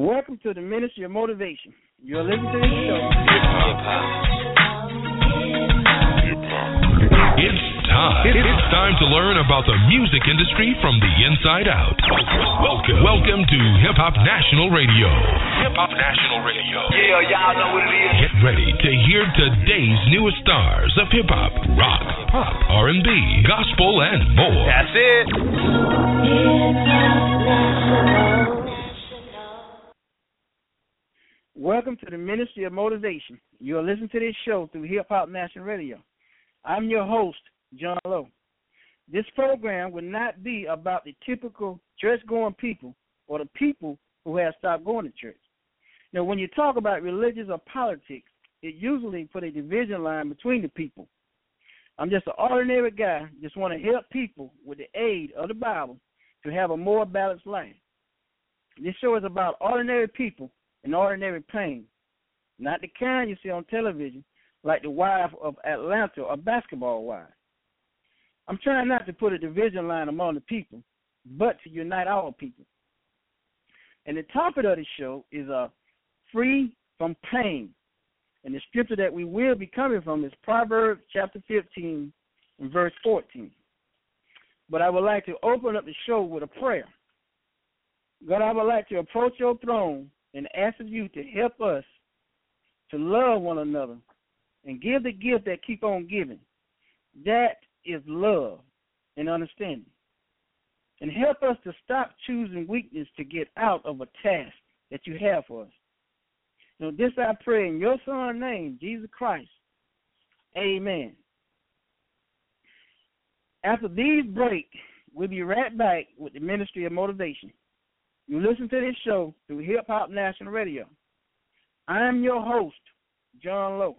Welcome to the Ministry of Motivation. You're listening to this show. It's time to learn about the music industry from the inside out. Welcome to Hip Hop National Radio. Hip Hop National Radio. Yeah, y'all know what it is. Get ready to hear today's newest stars of hip hop, rock, pop, R&B, gospel, and more. That's it. Welcome to the Ministry of Motivation. You're listening to this show through Hip Hop National Radio. I'm your host, John Lowe. This program will not be about the typical church-going people or the people who have stopped going to church. Now, when you talk about religious or politics, it usually put a division line between the people. I'm just an ordinary guy, just want to help people with the aid of the Bible to have a more balanced life. This show is about ordinary people and ordinary pain, not the kind you see on television like the wife of Atlanta or basketball wives. I'm trying not to put a division line among the people, but to unite all people. And the topic of the show is free from pain. And the scripture that we will be coming from is Proverbs chapter 15 and verse 14. But I would like to open up the show with a prayer. God, I would like to approach your throne and ask of you to help us to love one another and give the gift that keep on giving. That is love and understanding. And help us to stop choosing weakness to get out of a task that you have for us. You know, this I pray in your son's name, Jesus Christ. Amen. After these break, we'll be right back with the Ministry of Motivation. You listen to this show through Hip Hop National Radio. I am your host, John Lowe.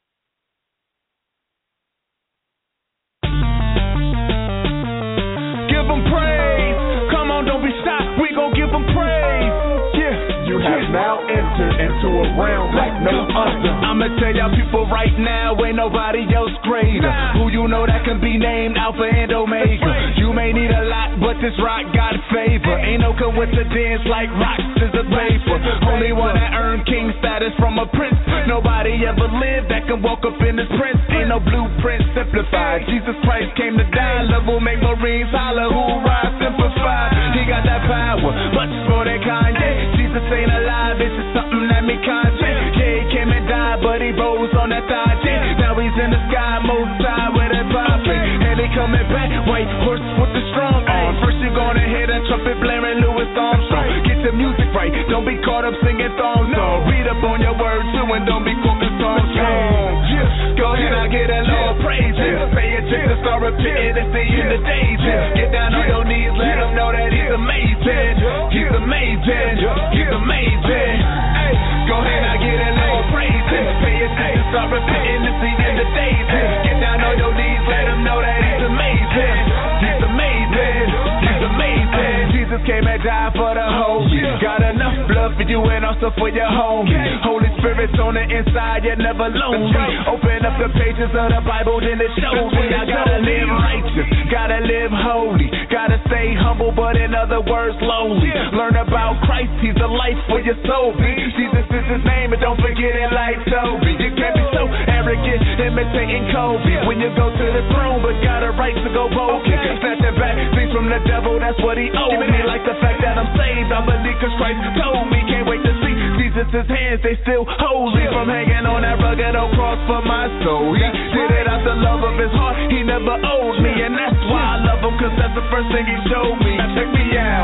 Give them praise. Come on, don't be shy. We gon' give them praise. Yeah. You have now entered into a realm like no other. I'ma tell y'all people right now, ain't nobody else greater. Who you know that can be named Alpha and Omega. You may need a lot, but this rock got favor. Ain't no coincidence like rocks is a paper. Only one that earned king status from a prince. Nobody ever lived that can walk up in this prince. Ain't no blueprint simplified. Jesus Christ came to die. Love will make Marines holler. Hoorah, simplified. He got that power, much more than Kanye. Jesus ain't alive, it's just something that me conscious. Yeah, he came and died, but he rose on that thigh. Yeah. Now he's in the sky, most high with that popping. And he coming back, white horse with the strong arm. First you gonna hear that trumpet blaring Louis Armstrong. Get the music right, don't be caught up singing thong song. Read up on your words too, and don't be quoting song song. Go ahead, I get a Lord praise it. Pay attention, start repeating, it's the end of days. Get down on your knees, let him know that he's amazing. He's amazing. He's amazing. Hey, go ahead, I get a Lord praise it. Pay attention, start repeating, it's the end of days. Get down on your knees, let him know that he's amazing. He's amazing. He's amazing. Jesus came and died for the whole. Got enough blood for you and also for your home. Holy Spirit's on the inside, you're never lonely. Open up the pages of the Bible, then it shows me I gotta live righteous, gotta live holy, gotta stay humble, but in other words, lonely. Learn about Christ, he's the life for your soul. Jesus is his name, and don't forget it like Toby. You can't be so arrogant, imitating Kobe. When you go to the throne, but got a right to go broken. Snatching back things from the devil, that's what he owed me. Like the fact that I'm saved, I believe cause Christ told me. Can't wait to see Jesus' hands, they still holy. From hanging on that rugged old cross for my soul. He did it out the love of his heart, he never owed me. And that's why I love him, cause that's the first thing he showed me. Now check me out.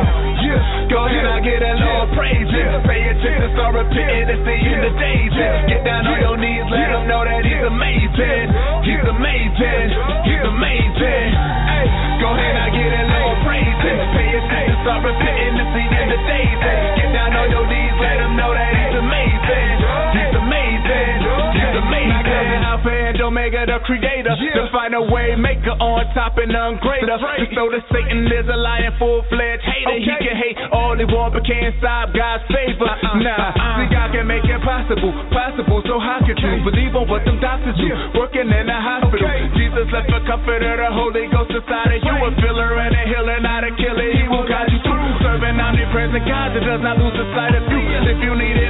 Go ahead, I get a Lord praise it. Pay attention, start repeating, it's the end of days. Get down on your knees, let him know that he's amazing. He's amazing. He's amazing. Hey, go ahead, I get a Lord praise it. Pay attention, start repeating, it's the end of days. Get down on your knees, let him know that he's amazing. He's amazing. He's amazing. Alpha and Omega, the creator, the final way maker, on top and none greater. Just know that Satan is a lying full-fledged hater. He can hate all he want, but can't stop God's favor. See, God can make it possible. So how could you believe on what them doctors do? Working in the hospital. Jesus left a comforter, the Holy Ghost inside of you, a filler and a healer, not a killer. He will guide you through. Serving omnipresent God that does not lose the sight of you. If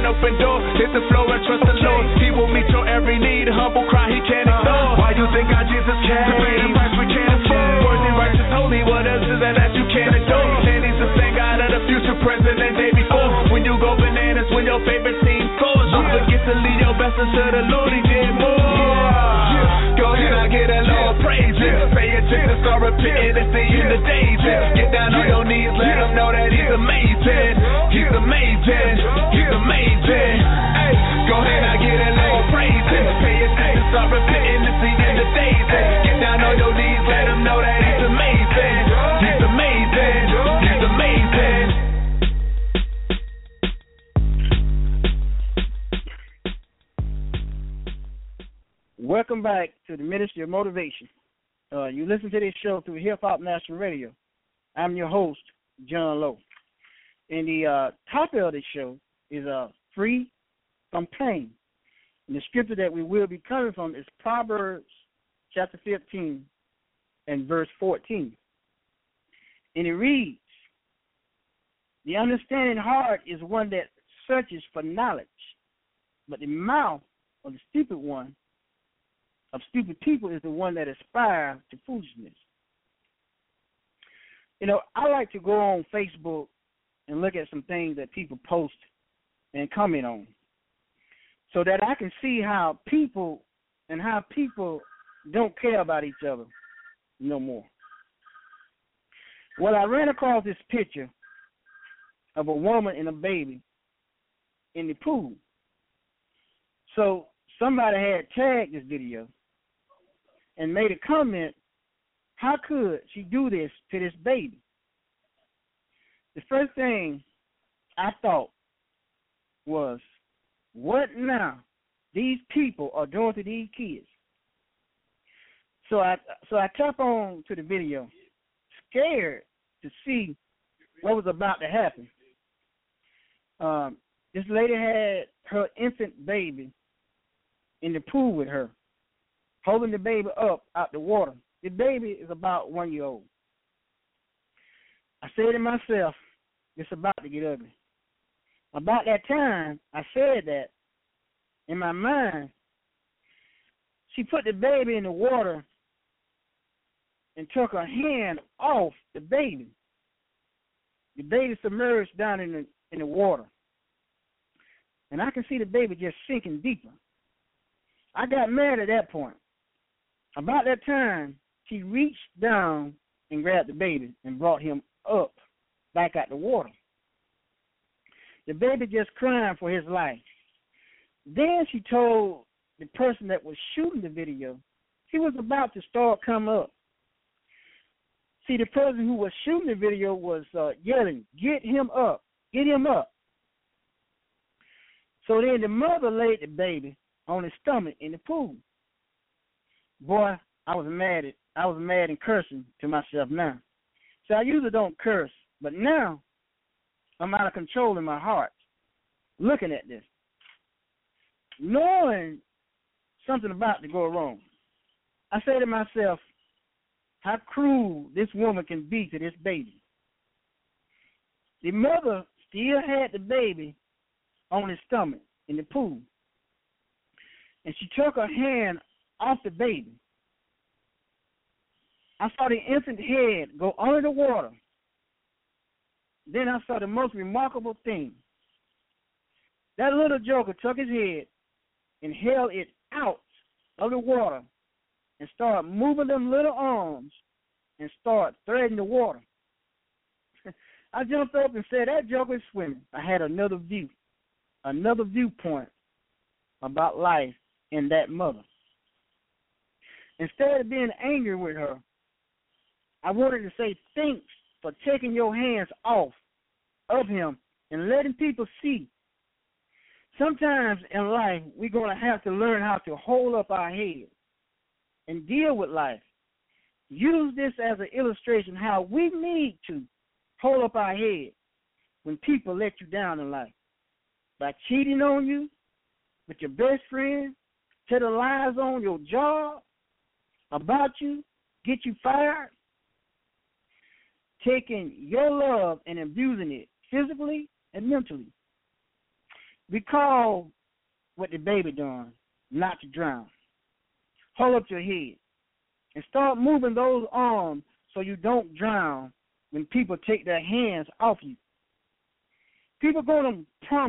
open door. Hit the floor and trust the Lord. He will meet your every need. Humble cry he can't ignore. Why you think our Jesus came? To pay the price we can't afford. Worthy, righteous, holy. What else is that you can't adore? And he's the same God of the future, present, and day before. When you go bananas, when your favorite team scores, don't forget to lead your best unto the Lord. He did more. Go ahead, I get a Lord praise it. Pay attention, start repenting, it's the end of days. Get down on your knees, let him know that he's amazing. He's amazing. He's amazing. Hey, go ahead, I get a Lord praise it. Pay attention, start repenting, it's the end of days. Get down on your knees, let him know that he's amazing. He's amazing. He's amazing. Welcome back to the Ministry of Motivation. You listen to this show through Hip Hop National Radio. I'm your host, John Lowe. And the topic of this show is free from pain. And the scripture that we will be coming from is Proverbs chapter 15 and verse 14. And it reads, "The understanding heart is one that searches for knowledge, but the mouth of the stupid people is the one that aspires to foolishness." You know, I like to go on Facebook and look at some things that people post and comment on so that I can see how people don't care about each other no more. Well, I ran across this picture of a woman and a baby in the pool. So somebody had tagged this video and made a comment, how could she do this to this baby? The first thing I thought was, what now these people are doing to these kids? So I tapped on to the video, scared to see what was about to happen. This lady had her infant baby in the pool with her, holding the baby up out the water. The baby is about 1 year old. I said to myself, it's about to get ugly. About that time I said that, in my mind, she put the baby in the water and took her hand off the baby. The baby submerged down in the water. And I can see the baby just sinking deeper. I got mad at that point. About that time, she reached down and grabbed the baby and brought him up back out the water. The baby just crying for his life. Then she told the person that was shooting the video he was about to start come up. See, the person who was shooting the video was yelling, "Get him up, get him up." So then the mother laid the baby on his stomach in the pool. Boy, I was mad and cursing to myself now. So I usually don't curse, but now I'm out of control in my heart looking at this, knowing something about to go wrong. I say to myself, how cruel this woman can be to this baby. The mother still had the baby on his stomach in the pool, and she took her hand off the baby. I saw the infant head go under the water. Then I saw the most remarkable thing. That little joker took his head and held it out of the water and started moving them little arms and started threading the water. I jumped up and said, that joker is swimming. I had another viewpoint about life in that mother. Instead of being angry with her, I wanted to say thanks for taking your hands off of him and letting people see. Sometimes in life, we're going to have to learn how to hold up our head and deal with life. Use this as an illustration how we need to hold up our head when people let you down in life. By cheating on you with your best friend, telling lies on your job about you, get you fired, taking your love and abusing it physically and mentally. Recall what the baby done, not to drown. Hold up your head and start moving those arms so you don't drown when people take their hands off you. People going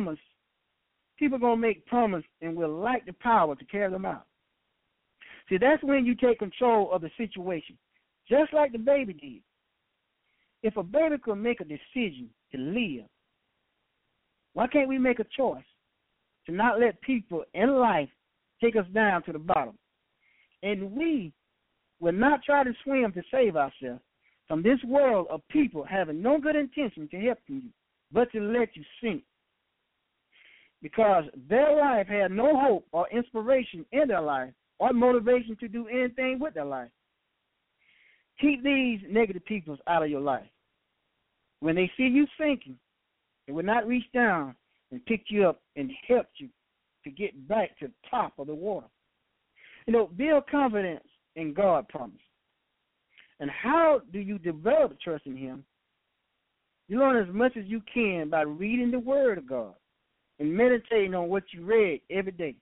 to make promise and will lack the power to carry them out. See, that's when you take control of the situation, just like the baby did. If a baby could make a decision to live, why can't we make a choice to not let people in life take us down to the bottom? And we will not try to swim to save ourselves from this world of people having no good intention to help you, but to let you sink. Because their life had no hope or inspiration in their life or motivation to do anything with their life. Keep these negative people out of your life. When they see you sinking, they will not reach down and pick you up and help you to get back to the top of the water. Build confidence in God's promise. And how do you develop trust in Him? You learn as much as you can by reading the Word of God and meditating on what you read every day.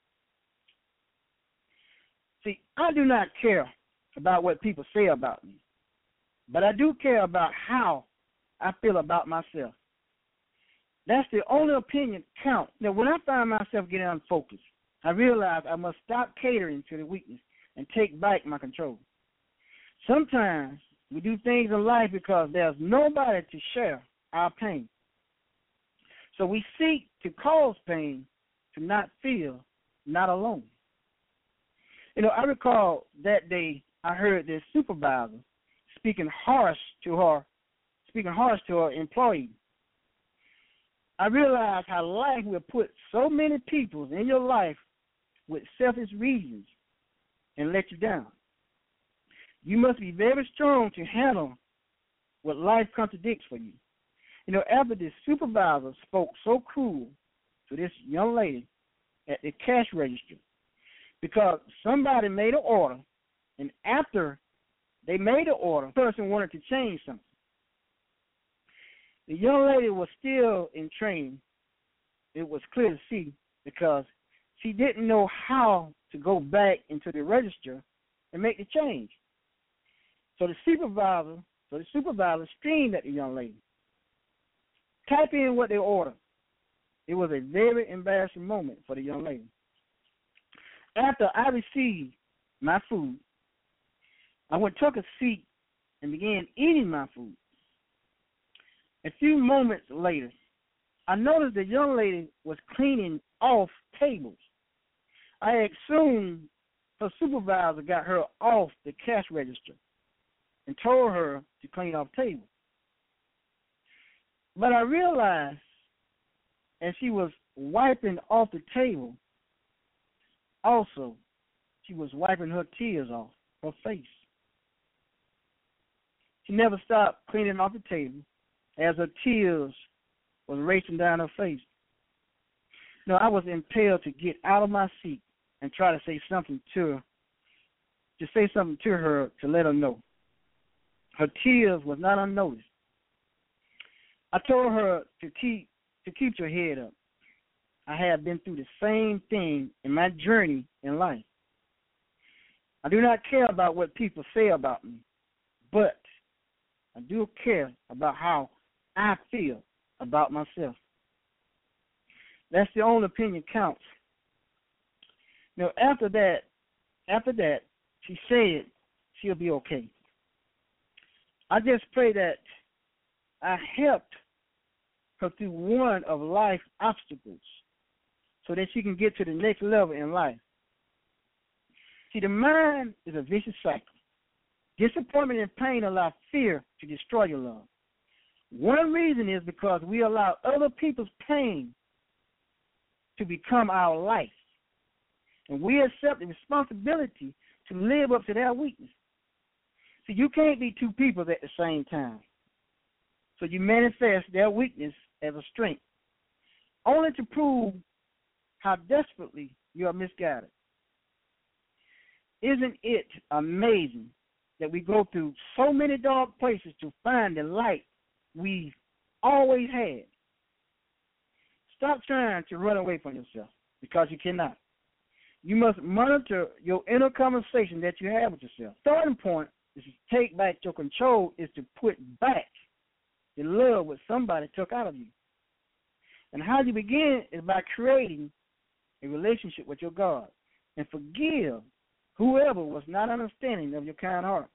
See, I do not care about what people say about me, but I do care about how I feel about myself. That's the only opinion that counts. Now, when I find myself getting unfocused, I realize I must stop catering to the weakness and take back my control. Sometimes we do things in life because there's nobody to share our pain. So we seek to cause pain to not feel not alone. I recall that day I heard this supervisor speaking harsh to her employee. I realized how life will put so many people in your life with selfish reasons and let you down. You must be very strong to handle what life contradicts for you. After this supervisor spoke so cruel to this young lady at the cash register because somebody made an order, and after they made the order, the person wanted to change something. The young lady was still in training. It was clear to see because she didn't know how to go back into the register and make the change. So the supervisor screamed at the young lady. Type in what they ordered. It was a very embarrassing moment for the young lady. After I received my food, I took a seat and began eating my food. A few moments later, I noticed the young lady was cleaning off tables. I assumed her supervisor got her off the cash register and told her to clean off tables. But I realized as she was wiping off the table, also she was wiping her tears off her face. She never stopped cleaning off the table as her tears was racing down her face. I was impelled to get out of my seat and try to say something to her to let her know. Her tears was not unnoticed. I told her to keep your head up. I have been through the same thing in my journey in life. I do not care about what people say about me, but I do care about how I feel about myself. That's the only opinion counts. After that, she said she'll be okay. I just pray that I helped her through one of life's obstacles so that she can get to the next level in life. See, the mind is a vicious cycle. Disappointment and pain allow fear to destroy your love. One reason is because we allow other people's pain to become our life, and we accept the responsibility to live up to their weakness. See, you can't be two people at the same time. So you manifest their weakness as a strength, only to prove how desperately you are misguided. Isn't it amazing that we go through so many dark places to find the light we've always had? Stop trying to run away from yourself because you cannot. You must monitor your inner conversation that you have with yourself. Starting point is to take back your control, is to put back the love what somebody took out of you. And how you begin is by creating a relationship with your God and forgive whoever was not understanding of your kind heart.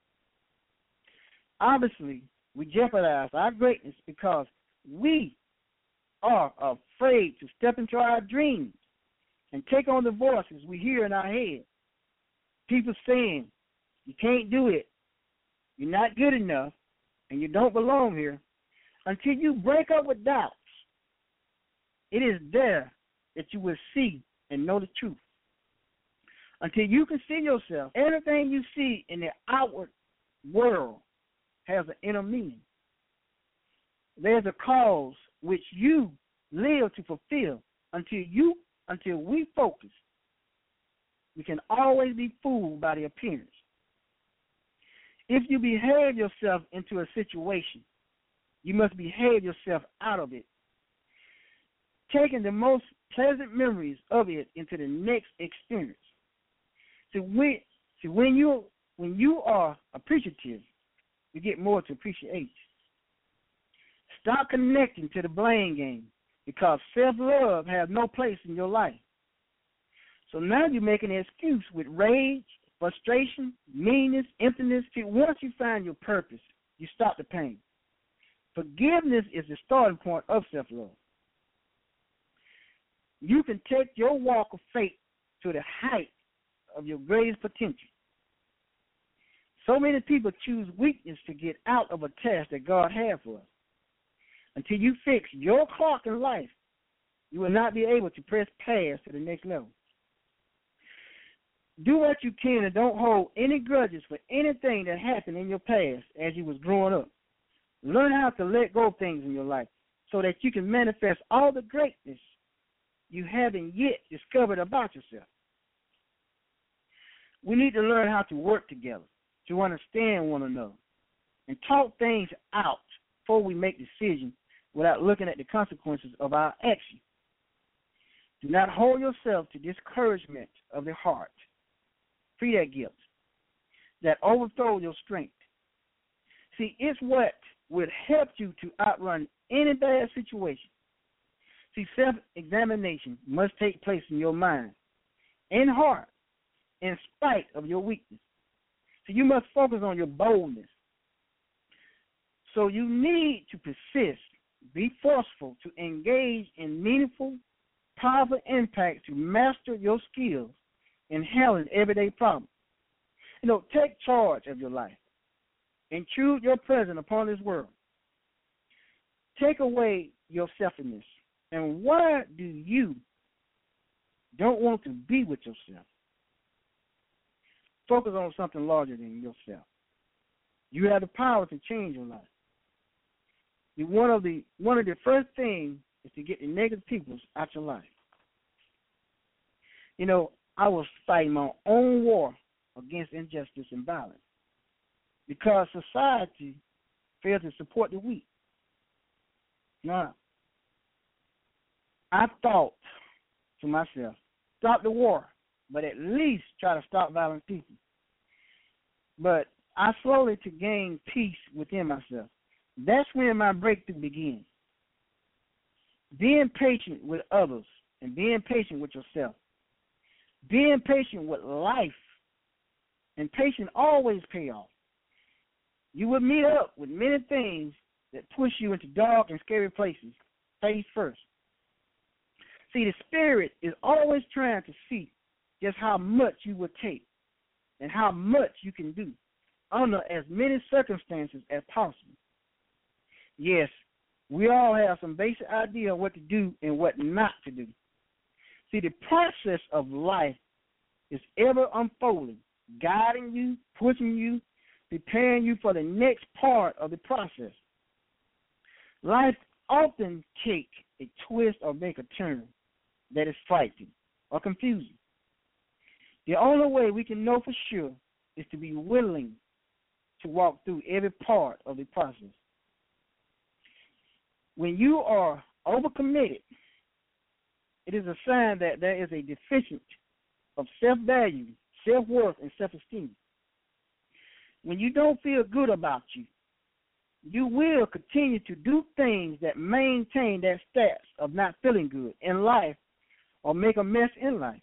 Obviously, we jeopardize our greatness because we are afraid to step into our dreams and take on the voices we hear in our head. People saying, you can't do it, you're not good enough, and you don't belong here. Until you break up with doubts, it is there that you will see and know the truth. Until you can see yourself, everything you see in the outward world has an inner meaning. There's a cause which you live to fulfill. Until we focus, we can always be fooled by the appearance. If you behave yourself into a situation, you must behave yourself out of it, taking the most pleasant memories of it into the next experience. So when you are appreciative, you get more to appreciate. Stop connecting to the blame game because self-love has no place in your life. So now you're making an excuse with rage, frustration, meanness, emptiness. See, once you find your purpose, you stop the pain. Forgiveness is the starting point of self-love. You can take your walk of faith to the height of your greatest potential. So many people choose weakness to get out of a task that God had for us. Until you fix your clock in life, you will not be able to press past to the next level. Do what you can and don't hold any grudges for anything that happened in your past as you was growing up. Learn how to let go of things in your life so that you can manifest all the greatness you haven't yet discovered about yourself. We need to learn how to work together, to understand one another, and talk things out before we make decisions without looking at the consequences of our action. Do not hold yourself to discouragement of the heart. Free that guilt that overthrows your strength. See, it's what would help you to outrun any bad situation. See, self-examination must take place in your mind and heart in spite of your weakness. So you must focus on your boldness. So you need to persist, be forceful to engage in meaningful, powerful impact to master your skills in handling everyday problems. Take charge of your life. Intrude your presence upon this world. Take away your selfishness. And why do you don't want to be with yourself? Focus on something larger than yourself. You have the power to change your life. One of the first things is to get the negative people out your life. I was fighting my own war against injustice and violence because society fails to support the weak. Now, I thought to myself, stop the war, but at least try to stop violent people. But I slowly to gain peace within myself. That's when my breakthrough begins. Being patient with others and being patient with yourself. Being patient with life, and patience always pay off. You will meet up with many things that push you into dark and scary places, face first. See, the spirit is always trying to see just how much you will take and how much you can do under as many circumstances as possible. Yes, we all have some basic idea of what to do and what not to do. See, the process of life is ever unfolding, guiding you, pushing you, preparing you for the next part of the process. Life often takes a twist or make a turn that is frightening or confusing. The only way we can know for sure is to be willing to walk through every part of the process. When you are overcommitted It is a sign that there is a deficit of self-value, self-worth, and self-esteem. When you don't feel good about you, you will continue to do things that maintain that status of not feeling good in life or make a mess in life.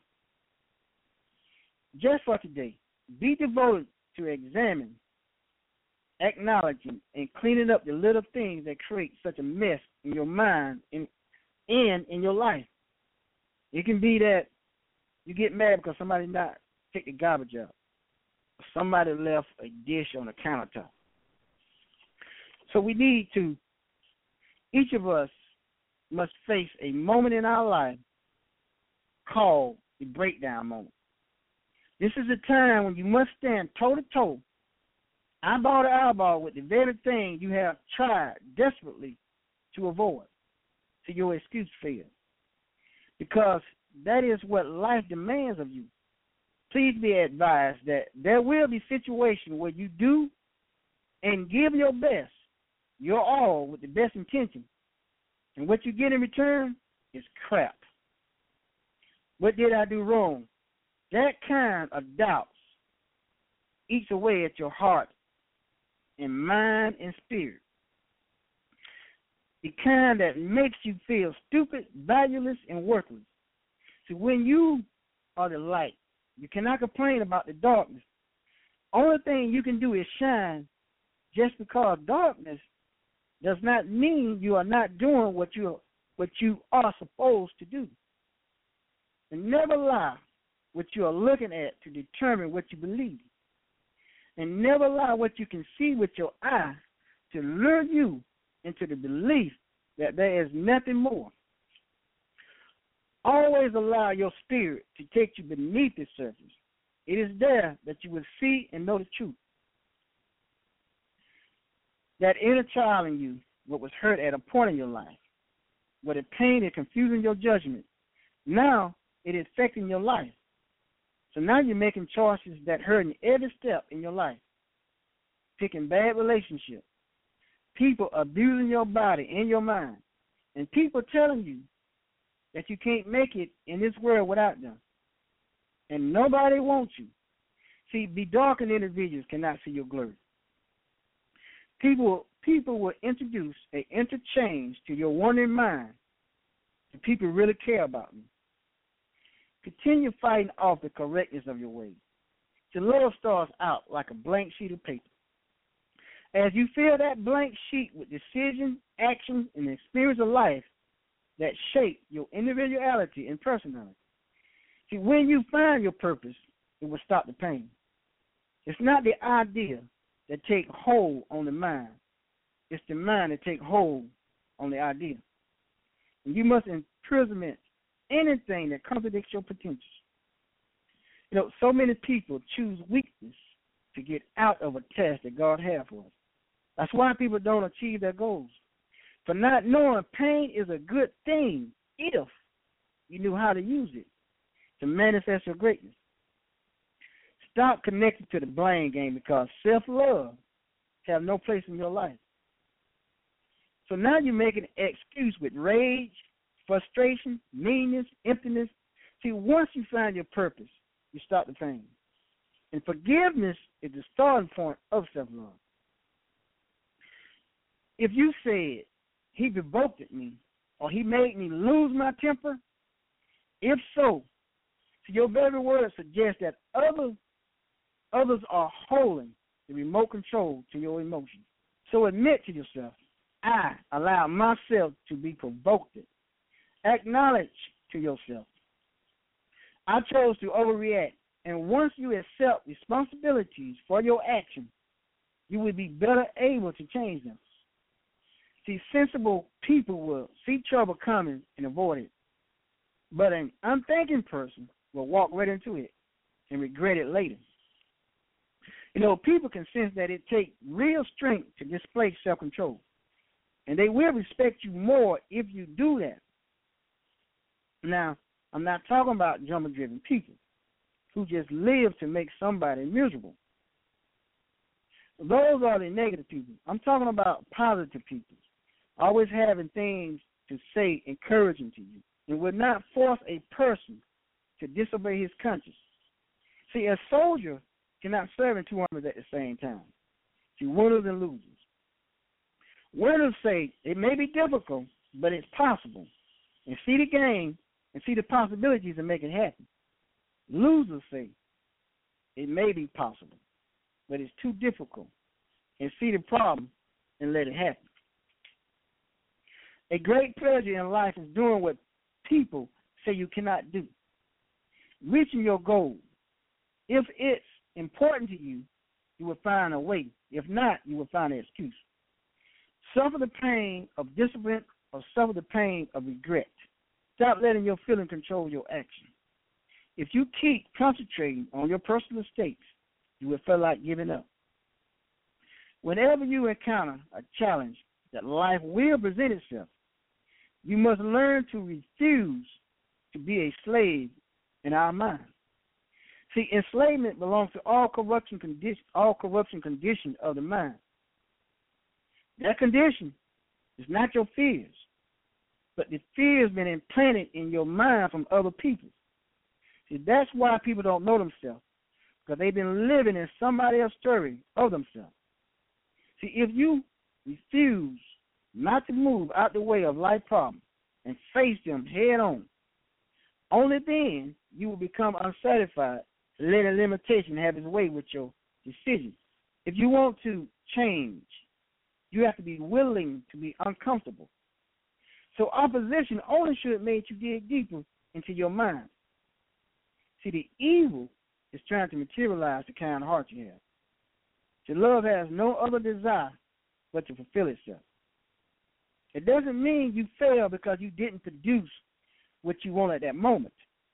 Just for today, be devoted to examining, acknowledging, and cleaning up the little things that create such a mess in your mind and in your life. It can be that you get mad because somebody not take the garbage out. Somebody left a dish on the countertop. So we need to, each of us must face a moment in our life called the breakdown moment. This is a time when you must stand toe-to-toe, eyeball to eyeball with the very thing you have tried desperately to avoid, to your excuse fail. Because that is what life demands of you. Please be advised that there will be situations where you do and give your best, your all, with the best intention. And what you get in return is crap. What did I do wrong? That kind of doubts eats away at your heart and mind and spirit. The kind that makes you feel stupid, valueless, and worthless. So when you are the light, you cannot complain about the darkness. Only thing you can do is shine. Just because darkness does not mean you are not doing what you are supposed to do. And never lie what you are looking at to determine what you believe. And never allow what you can see with your eye to lure you into the belief that there is nothing more. Always allow your spirit to take you beneath the surface. It is there that you will see and know the truth. That inner child in you, what was hurt at a point in your life, where the pain is confusing your judgment, now it is affecting your life. So now you're making choices that hurt in every step in your life. Picking bad relationships, people abusing your body and your mind, and people telling you that you can't make it in this world without them. And nobody wants you. See, bedarkened individuals cannot see your glory. People will introduce an interchange to your wandering mind. The people really care about you. Continue fighting off the correctness of your ways. The love starts out like a blank sheet of paper. As you fill that blank sheet with decisions, actions, and the experience of life that shape your individuality and personality. See, when you find your purpose, it will stop the pain. It's not the idea that take hold on the mind. It's the mind that take hold on the idea. And you must imprisonment anything that contradicts your potential. You know, so many people choose weakness to get out of a task that God has for us. That's why people don't achieve their goals. For not knowing pain is a good thing if you knew how to use it to manifest your greatness. Stop connecting to the blame game because self-love has no place in your life. So now you're making an excuse with rage, frustration, meanness, emptiness. See, once you find your purpose, you stop the pain. And forgiveness is the starting point of self-love. If you said, he provoked me, or he made me lose my temper, if so, your very words suggest that others are holding the remote control to your emotions. So admit to yourself, I allow myself to be provoked. Acknowledge to yourself, I chose to overreact. And once you accept responsibilities for your actions, you will be better able to change them. See, sensible people will see trouble coming and avoid it. But an unthinking person will walk right into it and regret it later. You know, people can sense that it takes real strength to display self-control. And they will respect you more if you do that. Now, I'm not talking about drama-driven people who just live to make somebody miserable. Those are the negative people. I'm talking about positive people, always having things to say encouraging to you, and will not force a person to disobey his conscience. See, a soldier cannot serve in two armies at the same time. See, winners and losers. Winners say it may be difficult, but it's possible, and see the game and see the possibilities and make it happen. Losers say it may be possible, but it's too difficult, and see the problem and let it happen. A great pleasure in life is doing what people say you cannot do. Reaching your goal. If it's important to you, you will find a way. If not, you will find an excuse. Suffer the pain of discipline or suffer the pain of regret. Stop letting your feeling control your action. If you keep concentrating on your personal mistakes, you will feel like giving up. Whenever you encounter a challenge that life will present itself, you must learn to refuse to be a slave in our mind. See, enslavement belongs to all corruption condition of the mind. That condition is not your fears, but the fears been implanted in your mind from other people. See, that's why people don't know themselves, because they've been living in somebody else's story of themselves. See, if you refuse not to move out the way of life problems and face them head on, only then you will become unsatisfied, letting limitation have its way with your decisions. If you want to change, you have to be willing to be uncomfortable. So opposition only should make you dig deeper into your mind. See, the evil is trying to materialize the kind of heart you have. See, love has no other desire but to fulfill itself. It doesn't mean you fail because you didn't produce what you want at that moment.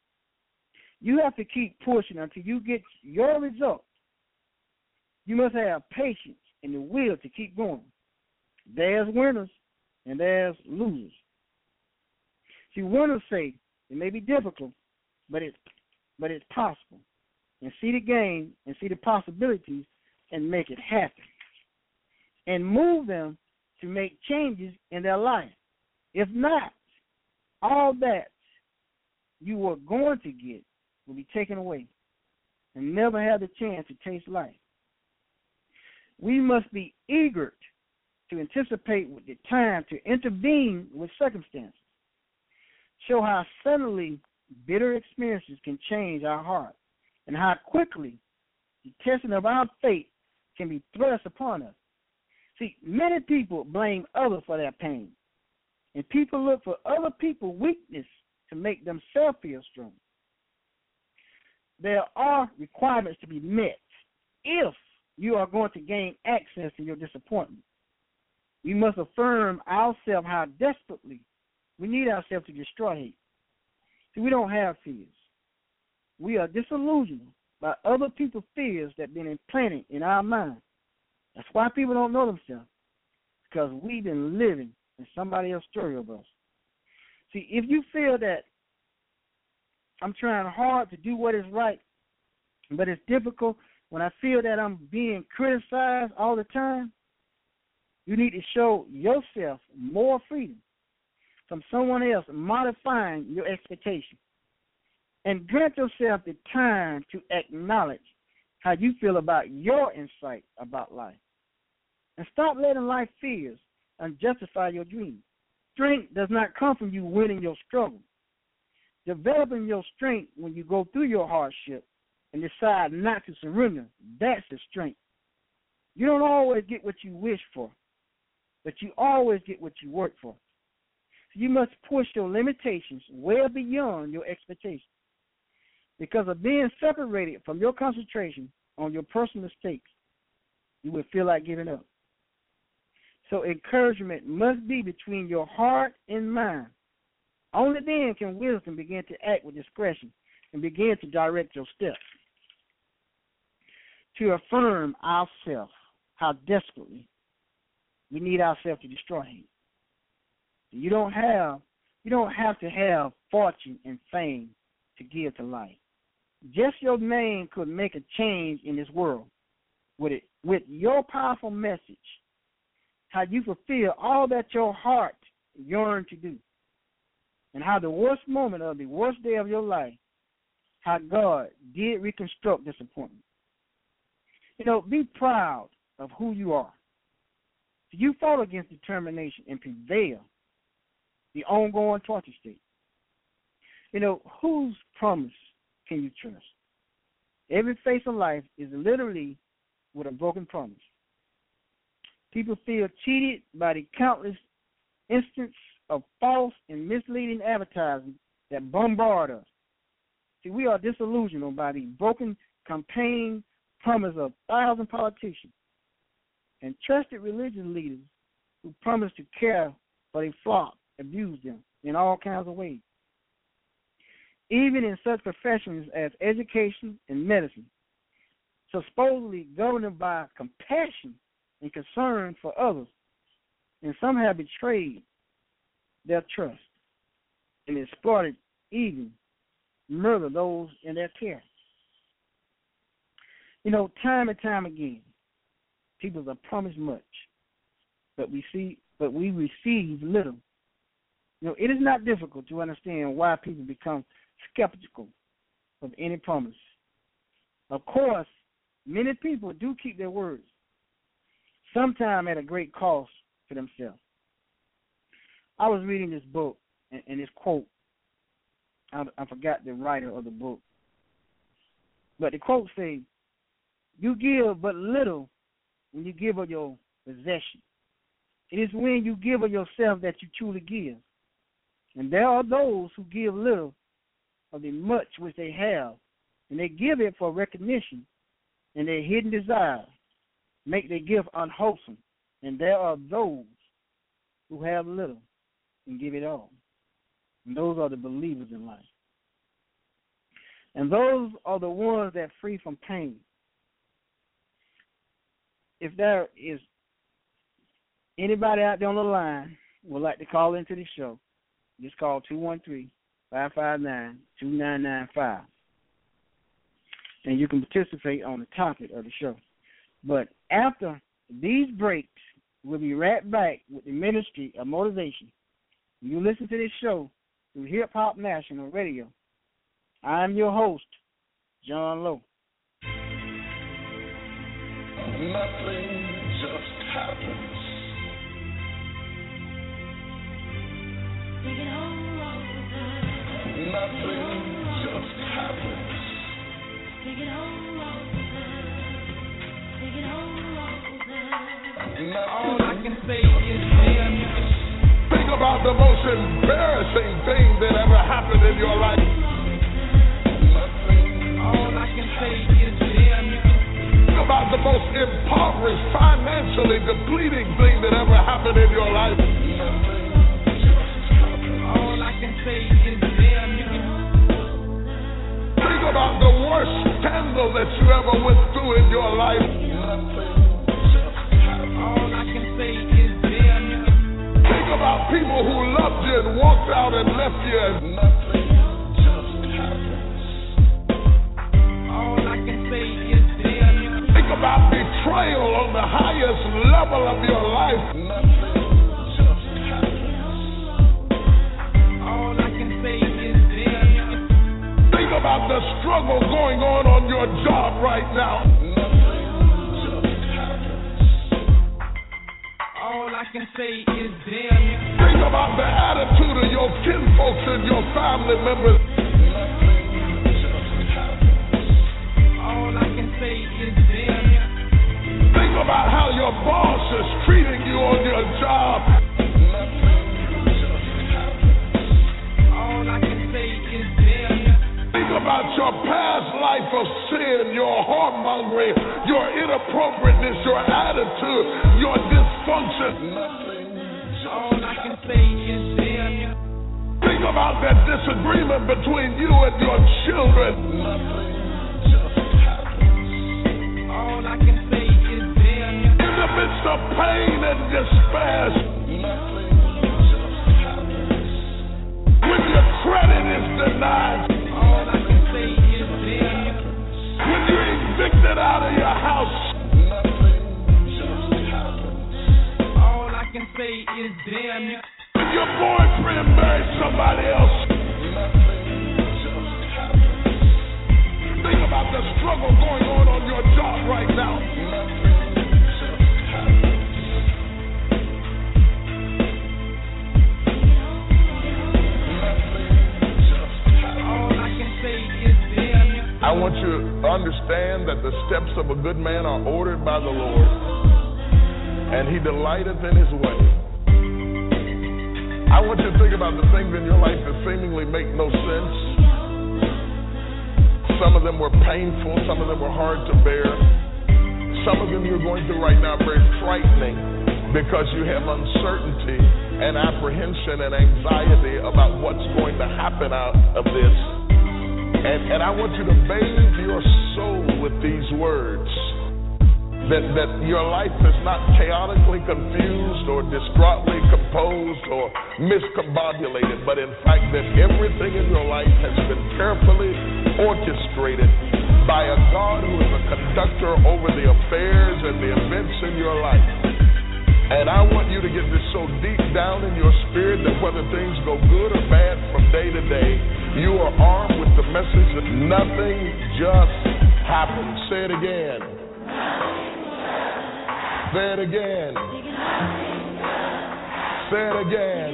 You have to keep pushing until you get your result. You must have patience and the will to keep going. There's winners and there's losers. See, winners say it may be difficult, but it's possible. And see the game and see the possibilities and make it happen. And move them to make changes in their life. If not, all that you were going to get will be taken away and never have the chance to taste life. We must be eager to anticipate with the time to intervene with circumstances. Show how suddenly bitter experiences can change our heart and how quickly the testing of our faith can be thrust upon us. See, many people blame others for their pain, and people look for other people's weakness to make themselves feel strong. There are requirements to be met if you are going to gain access to your disappointment. We must affirm ourselves how desperately we need ourselves to destroy hate. See, we don't have fears. We are disillusioned by other people's fears that have been implanted in our minds. That's why people don't know themselves, because we've been living in somebody else's story of us. See, if you feel that I'm trying hard to do what is right, but it's difficult when I feel that I'm being criticized all the time, you need to show yourself more freedom from someone else modifying your expectations. And grant yourself the time to acknowledge how you feel about your insight about life. And stop letting life fears unjustify your dreams. Strength does not come from you winning your struggle. Developing your strength when you go through your hardship and decide not to surrender, that's the strength. You don't always get what you wish for, but you always get what you work for. So you must push your limitations well beyond your expectations. Because of being separated from your concentration on your personal mistakes, you will feel like giving up. So encouragement must be between your heart and mind. Only then can wisdom begin to act with discretion and begin to direct your steps. To affirm ourselves, how desperately we need ourselves to destroy him. You don't have to have fortune and fame to give to life. Just your name could make a change in this world with your powerful message, how you fulfill all that your heart yearns to do. and how the worst moment of the worst day of your life, how God did reconstruct disappointment. Be proud of who you are. You fought against determination and prevail the ongoing torture state. Whose promise can you trust? Every phase of life is literally with a broken promise. People feel cheated by the countless instances of false and misleading advertising that bombard us. See, we are disillusioned by the broken campaign promise of 1,000 politicians and trusted religious leaders who promise to care for their flock, abuse them in all kinds of ways. Even in such professions as education and medicine, supposedly governed by compassion and concern for others, and some have betrayed their trust and exploited, even murdered those in their care. Time and time again, people are promised much, but we receive little. It is not difficult to understand why people become skeptical of any promise. Of course, many people do keep their words, sometimes at a great cost to themselves. I was reading this book, and this quote, I forgot the writer of the book, but the quote says, "You give but little when you give of your possession. It is when you give of yourself that you truly give. And there are those who give little of the much which they have, and they give it for recognition, and their hidden desires make their gift unwholesome. And there are those who have little and give it all. And those are the believers in life. And those are the ones that free from pain. If there is anybody out there on the line who would like to call into the show, just call 213-559-2995. And you can participate on the topic of the show. But after these breaks, we'll be right back with the Ministry of Motivation. You listen to this show through Hip Hop National Radio. I'm your host, John Lowe. Nothing just happens. Nothing just happens. All I can say is damn. Think about the most embarrassing thing that ever happened in your life. All I can say is damn. Think about the most impoverished, financially depleting thing that ever happened in your life. All I can say is damn. Think about the worst scandal that you ever went through in your life. All I can say is damn. Think about people who loved you and walked out and left you. Nothing just happens. All I can say is damn. Think about betrayal on the highest level of your life. Nothing just happens. All I can say is damn. Think about the struggle going on your job right now. All I can say is damn. Think about the attitude of your kinfolks and your family members. All I can say is damn. Think about how your boss is treating you on your job. All I can say is damn. Think about your past life of sin, your whoremongering, your inappropriateness, your attitude, your dysfunction. All I can say is damn. Think about that disagreement between you and your children. All I can say is damn. In the midst of pain and despair, when your credit is denied, all I can say is damn. when you're evicted out of your house, all I can say is damn. when your boyfriend married somebody else, I want you to understand that the steps of a good man are ordered by the Lord, and he delighteth in his way. I want you to think about the things in your life that seemingly make no sense. Some of them were painful, some of them were hard to bear. Some of them you're going through right now are very frightening because you have uncertainty and apprehension and anxiety about what's going to happen out of this. And I want you to bathe your soul with these words. That your life is not chaotically confused or distraughtly composed or miscombobulated, but in fact that everything in your life has been carefully orchestrated by a God who is a conductor over the affairs and the events in your life. And I want you to get this so deep down in your spirit that whether things go good or bad from day to day, you are armed with the message that nothing just happens. Say it again. Say it again. Say it again.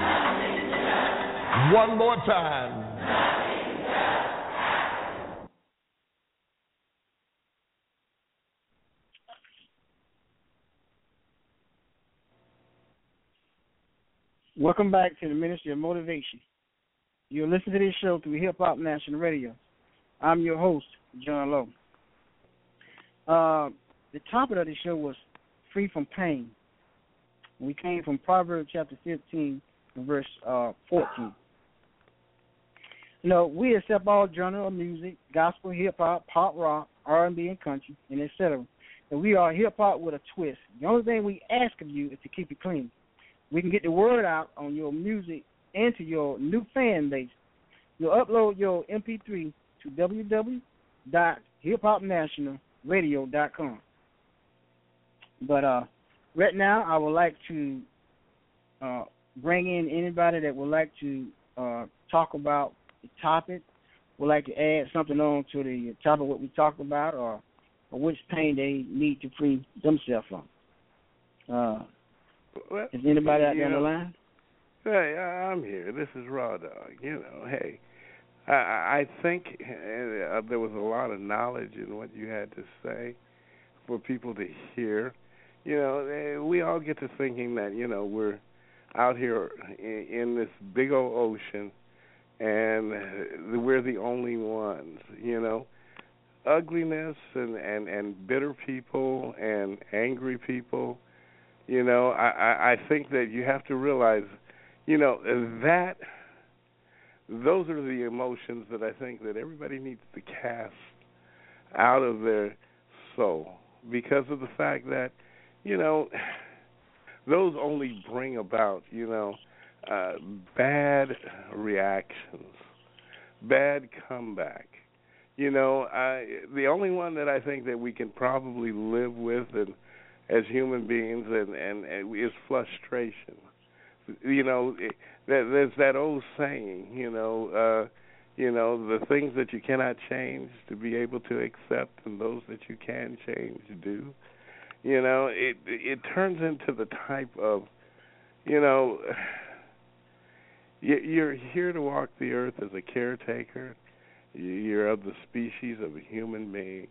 One more time. Welcome back to the Ministry of Motivation. You're listening to this show through Hip Hop National Radio. I'm your host, John Lowe. The topic of the show was free from pain. We came from Proverbs chapter 15, verse 14. You know, we accept all genre of music, gospel, hip-hop, pop rock, R&B, and country, and etc. And we are hip-hop with a twist. The only thing we ask of you is to keep it clean. We can get the word out on your music and to your new fan base. You'll upload your MP3 to www.hiphopnationalradio.com. But right now, I would like to bring in anybody that would like to talk about the topic, would like to add something on to the topic of what we talked about, or which pain they need to free themselves from. Well, is anybody out there on the line? Hey, I'm here. This is Raw Dog. Hey, I think there was a lot of knowledge in what you had to say for people to hear. We all get to thinking that, we're out here in this big old ocean and we're the only ones, Ugliness and bitter people and angry people, I think that you have to realize, that those are the emotions that I think that everybody needs to cast out of their soul because of the fact that, those only bring about, bad reactions, bad comeback. The only one that I think that we can probably live with and as human beings and is frustration. There's that old saying, the things that you cannot change to be able to accept, and those that you can change do. It turns into the type of, you're here to walk the earth as a caretaker. You're of the species of a human being.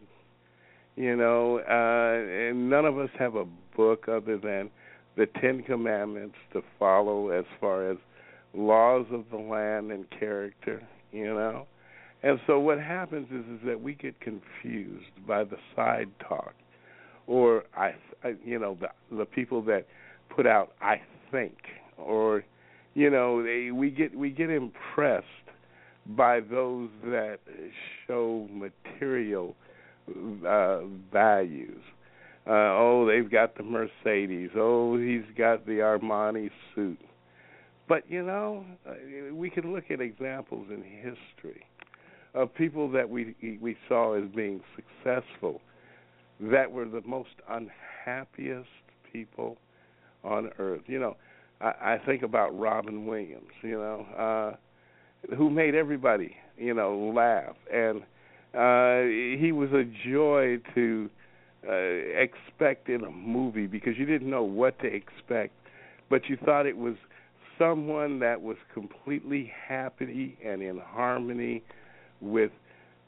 And none of us have a book other than the Ten Commandments to follow as far as laws of the land and character, And so what happens is that we get confused by the side talk, or the people that put out I think, or we get impressed by those that show material values. They've got the Mercedes. He's got the Armani suit. But, we can look at examples in history of people that we saw as being successful that were the most unhappiest people on earth. I think about Robin Williams, who made everybody, laugh. And he was a joy to expect in a movie because you didn't know what to expect, but you thought it was someone that was completely happy and in harmony with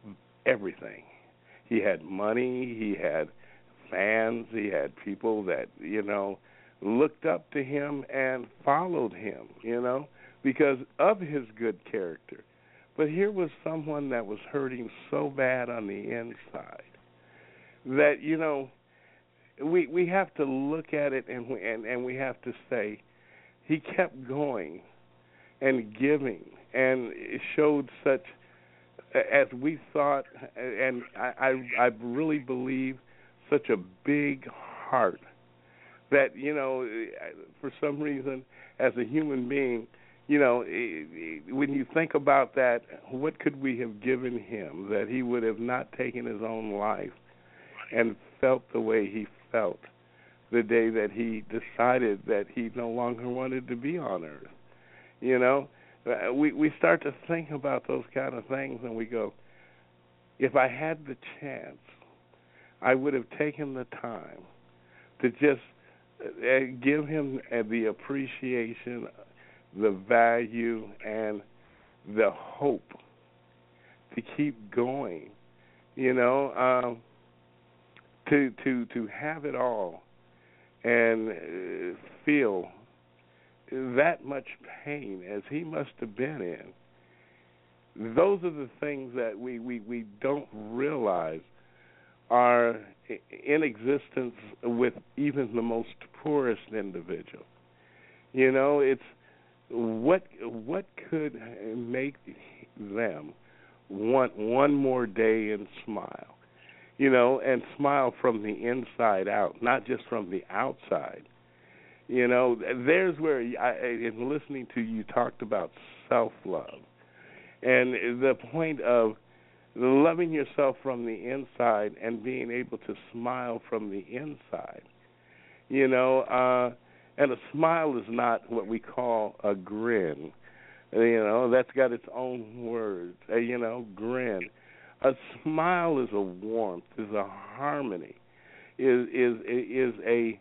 everything. He had money, he had fans, he had people that, looked up to him and followed him, because of his good character. But here was someone that was hurting so bad on the inside that, we have to look at it and we have to say he kept going and giving, and it showed such, as we thought, and I really believe, such a big heart that, for some reason, as a human being, when you think about that, what could we have given him that he would have not taken his own life and felt the way he felt the day that he decided that he no longer wanted to be on earth? We start to think about those kind of things, and we go, if I had the chance, I would have taken the time to just give him the appreciation, the value, and the hope to keep going, to have it all and feel that much pain as he must have been in. Those are the things that we don't realize are in existence with even the most poorest individual. It's what could make them want one more day and smile, and smile from the inside out, not just from the outside. There's where, in listening to you, talked about self-love and the point of loving yourself from the inside and being able to smile from the inside. And a smile is not what we call a grin. That's got its own words. Grin. A smile is a warmth, is a harmony, is a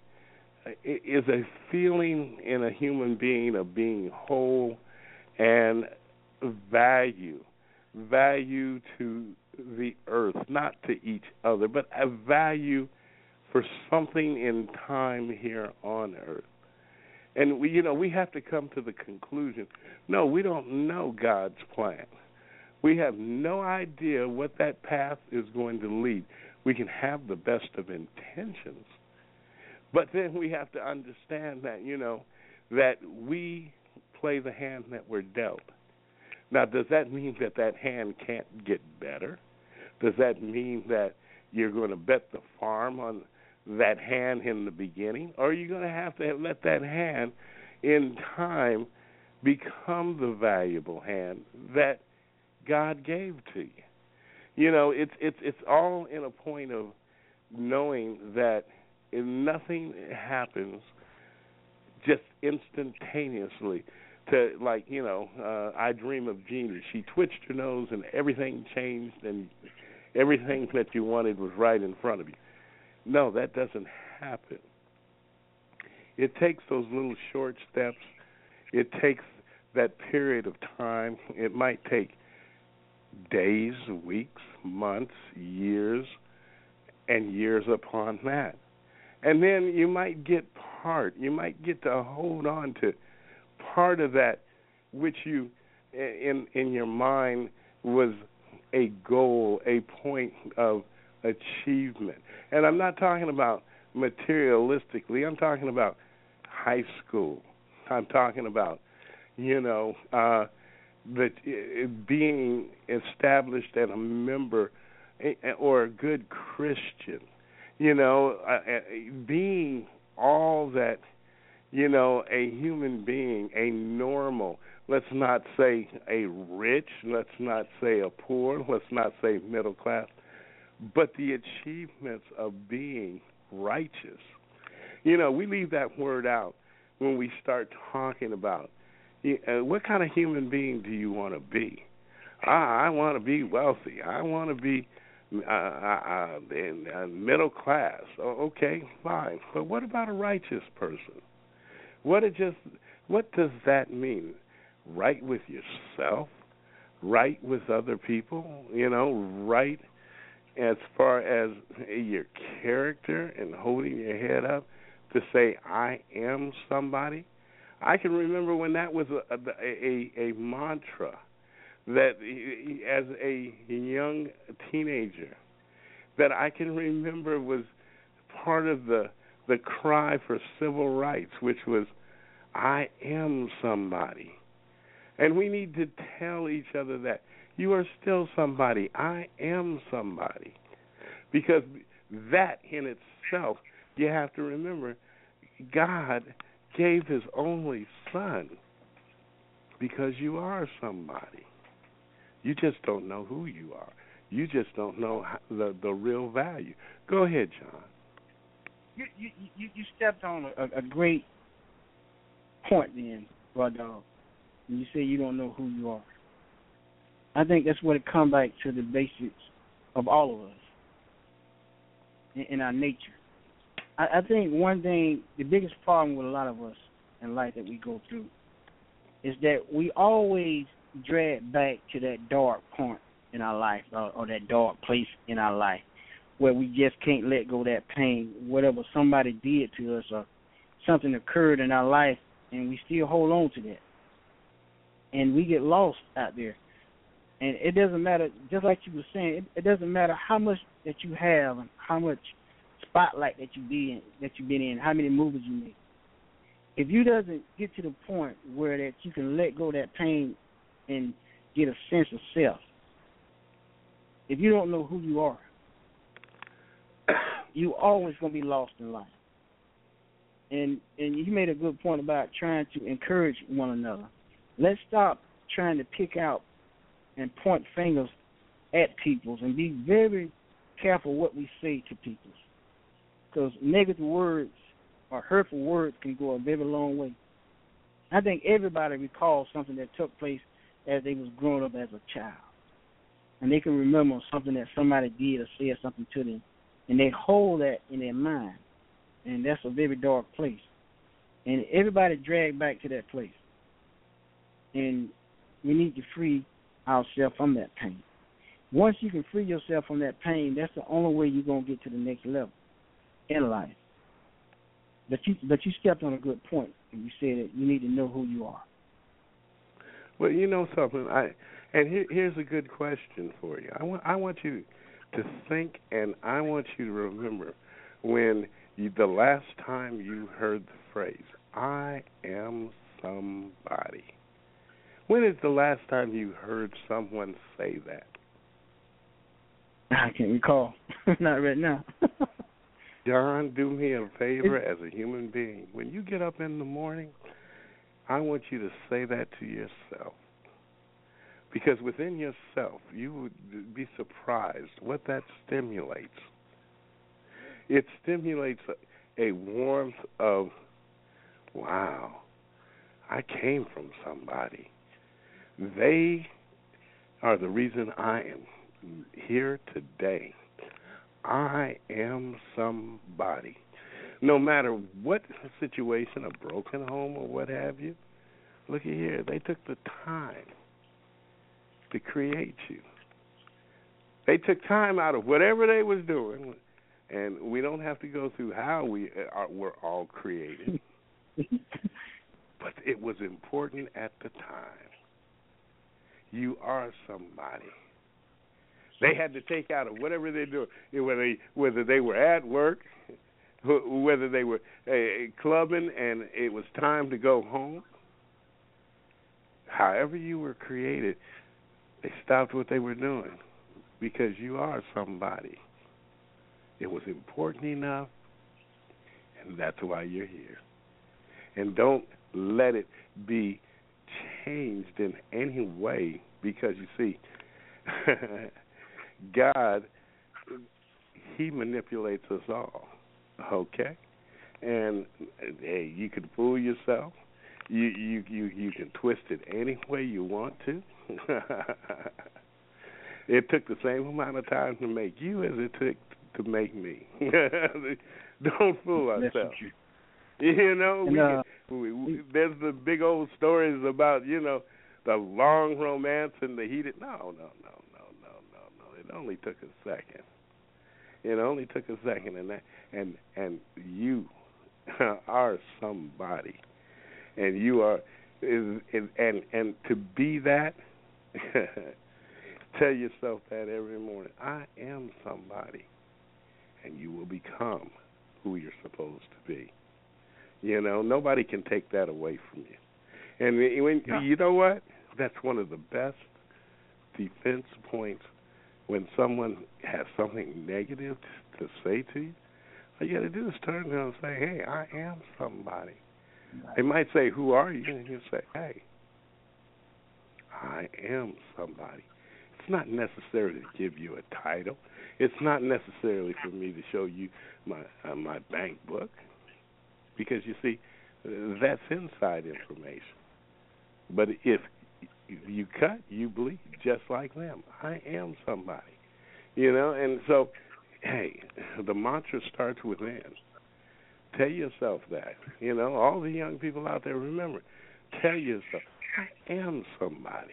feeling in a human being of being whole and value to the earth, not to each other, but a value for something in time here on earth. And we have to come to the conclusion, no, we don't know God's plan. We have no idea what that path is going to lead. We can have the best of intentions, but then we have to understand that, that we play the hand that we're dealt. Now, does that mean that hand can't get better? Does that mean that you're going to bet the farm on that hand in the beginning? Or are you going to have let that hand in time become the valuable hand that God gave to you? It's all in a point of knowing that if nothing happens just instantaneously, I Dream of Jeannie. She twitched her nose and everything changed and everything that you wanted was right in front of you. No, that doesn't happen. It takes those little short steps. It takes that period of time. It might take days, weeks, months, years, and years upon that. And then you might get to hold on to part of that which you, in your mind, was a goal, a point of achievement. And I'm not talking about materialistically. I'm talking about high school. I'm talking about, being established and a member or a good Christian, being all that, a human being, a normal, let's not say a rich, let's not say a poor, let's not say middle class, but the achievements of being righteous. We leave that word out when we start talking about what kind of human being do you want to be? I want to be wealthy. I want to be middle class. Okay, fine. But what about a righteous person? What does that mean? Right with yourself? Right with other people? Right as far as your character and holding your head up to say, I am somebody. I can remember when that was a mantra that as a young teenager that I can remember was part of the cry for civil rights, which was, I am somebody. And we need to tell each other that. You are still somebody. I am somebody. Because that in itself, you have to remember, God gave his only son because you are somebody. You just don't know who you are. You just don't know the real value. Go ahead, John. You stepped on a great point then, brother. When you say you don't know who you are. I think that's what it comes back to the basics of all of us in our nature. I think one thing, the biggest problem with a lot of us in life that we go through is that we always drag back to that dark point in our life or that dark place in our life where we just can't let go of that pain, whatever somebody did to us or something occurred in our life, and we still hold on to that. And we get lost out there. And it doesn't matter, just like you were saying, it doesn't matter how much that you have and how much spotlight that you've been in, how many movies you make. If you doesn't get to the point where that you can let go of that pain and get a sense of self, if you don't know who you are, you always going to be lost in life. And you made a good point about trying to encourage one another. Let's stop trying to pick out and point fingers at people and be very careful what we say to people. Because negative words or hurtful words can go a very long way. I think everybody recalls something that took place as they was growing up as a child. And they can remember something that somebody did or said something to them. And they hold that in their mind. And that's a very dark place. And everybody dragged back to that place. And we need to free ourselves from that pain. Once you can free yourself from that pain, that's the only way you're going to get to the next level in life. But you stepped on a good point when you said that you need to know who you are. Well, you know something, here's a good question for you. I want you to think, and I want you to remember when the last time you heard the phrase, I am somebody. When is the last time you heard someone say that? I can't recall. Not right now. John, do me a favor as a human being. When you get up in the morning, I want you to say that to yourself. Because within yourself, you would be surprised what that stimulates. It stimulates a warmth of, wow, I came from somebody. They are the reason I am here today. I am somebody. No matter what situation, a broken home or what have you, look at here. They took the time to create you. They took time out of whatever they was doing, and we don't have to go through how we're all created. But it was important at the time. You are somebody. They had to take out of whatever they're doing, whether they were at work, whether they were clubbing and it was time to go home. However you were created, they stopped what they were doing because you are somebody. It was important enough, and that's why you're here. And don't let it be changed in any way because, you see, God, he manipulates us all, okay? And hey, you can fool yourself. You can twist it any way you want to. It took the same amount of time to make you as it took to make me. Don't fool ourselves. You know, there's the big old stories about, you know, the long romance and the heated. No. It only took a second. It only took a second, and you are somebody, and you are, and to be that. Tell yourself that every morning. I am somebody, and you will become who you're supposed to be. Nobody can take that away from you. And you know what? That's one of the best defense points when someone has something negative to say to you. All you got to do is turn to them and say, hey, I am somebody. They might say, who are you? And you say, hey, I am somebody. It's not necessarily to give you a title. It's not necessarily for me to show you my bank book, because, you see, that's inside information. But if you cut, you bleed, just like them. I am somebody. And so, hey, the mantra starts within. Tell yourself that. All the young people out there, remember, tell yourself, I am somebody.